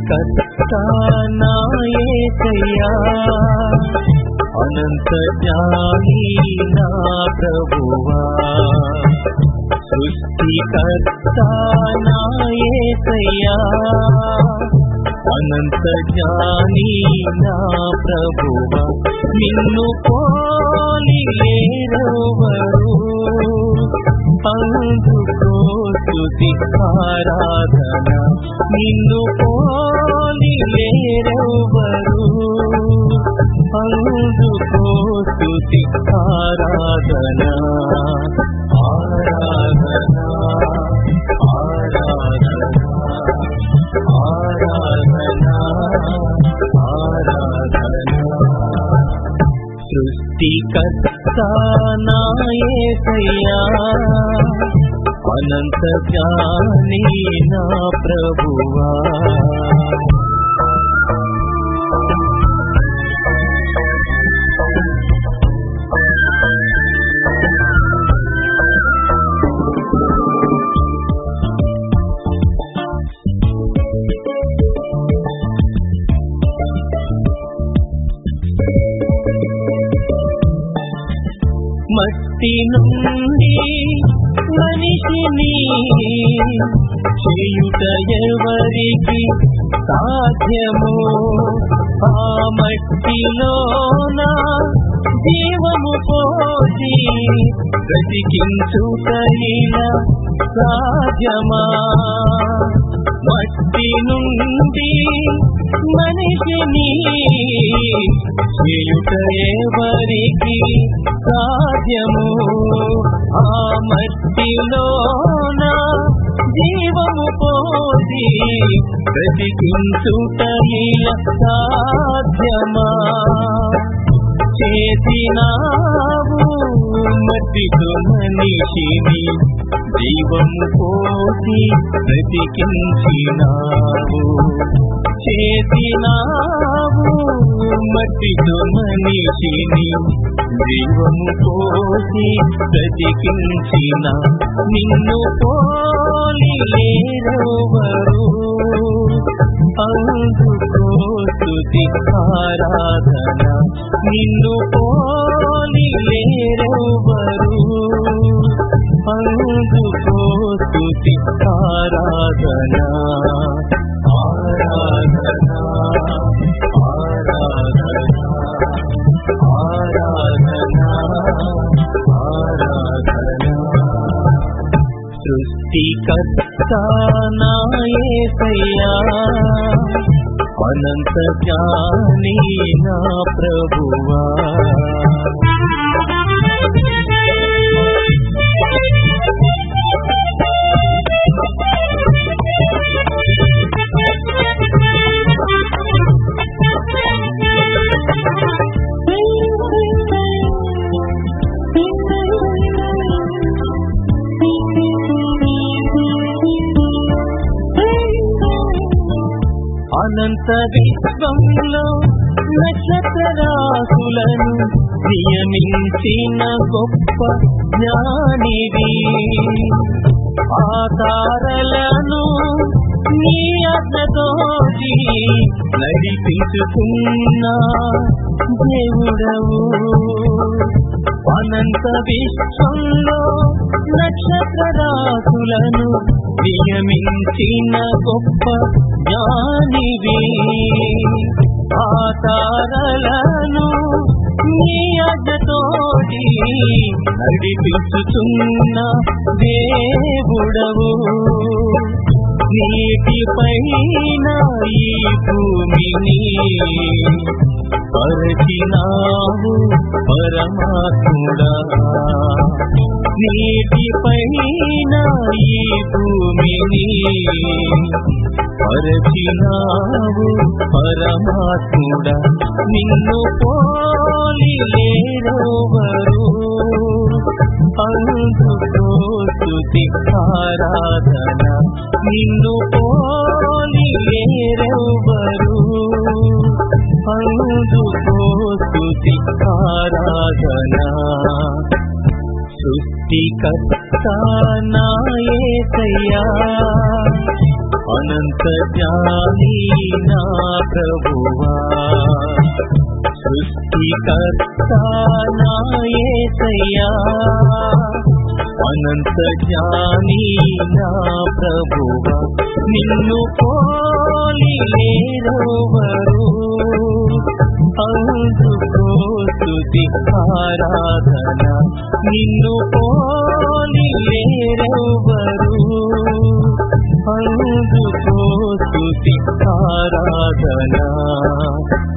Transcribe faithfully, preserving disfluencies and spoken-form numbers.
సృష్టికర్త నా యేసయ్యా, అనంత జ్ఞాని నా ప్రభువా. సృష్టికర్త నా యేసయ్యా, అనంత జ్ఞాని నా ప్రభువా. నిన్ను పోలి లేరెవరు, అందుకో స్తుతి ఆరాధన. నిన్ను పోలి లేరెవరు, అందుకో స్తుతి ఆరాధన. ఆరాధన ఆరాధన ఆరాధన ఆరాధన. సృష్టికర్త నా యేసయ్యా, అనంత జ్ఞాని నా ప్రభువా. మట్టి నుండి మనిషిని చేయుట ఎవరికి సాధ్యము? ఆ మట్టిలోన జీవము పోసి బ్రతికించుట ఇలా సాధ్యమా? మట్టి నుండి మనిషిని చేయుట ఎవరికి సాధ్యము? ఆ మట్టిలోన జీవము పోసి బ్రతికించుట ఇలా సాధ్యమా? చేసినావు మట్టితో మనిషిని, జీవము పోసి బ్రతికించినావు. చేసినావు మట్టితో మనిషిని, జీవము పోసి బ్రతికించిన. నిన్ను పోలి లేరెవరు, అందుకో స్తుతి ఆరాధన. నిన్ను పోలి లేరెవరు, అందుకో స్తుతి ఆరాధన. ఆరాధన ఆరాధన ఆరాధన ఆరాధన. సృష్టికర్త నా యేసయ్యా, అనంత జ్ఞాని నా ప్రభువా. అనంత విశ్వంలో నక్షత్రరాశులను నియమించిన గొప్ప జ్ఞానివి. ఆ తారలను నీ ఆజ్ఞతోటి నడిపించుకున్న దేవుడవు. అనంత విశ్వంలో నక్షత్రరాశులను నియమించిన గొప్ప జ్ఞానివి. ఆ తారలను నీ ఆజ్ఞతోటి నడిపించుతున్న దేవుడవు. నీటిపైన ఈ భూమిని పరిచినావు పరమాత్ముడా. నీటిపైన ఈ భూమిని పరిచినావు పరమాత్ముడా. నిన్ను పోలి లేరెవరు, అందుకో స్తుతి ఆరాధన. నిన్ను పోలి లేరెవరు, అందుకో స్తుతి ఆరాధన. సృష్టికర్త నా యేసయ్యా, అనంత జ్ఞాని నా ప్రభువా, సృష్టికర్త నా యేసయ్యా, అనంత జ్ఞాని నా ప్రభువా, నిన్ను పోలి లేరెవరు, అందుకో స్తుతి ఆరాధన, నిన్ను పోలి లేరెవరు, అందుకో స్తుతి ఆరాధన.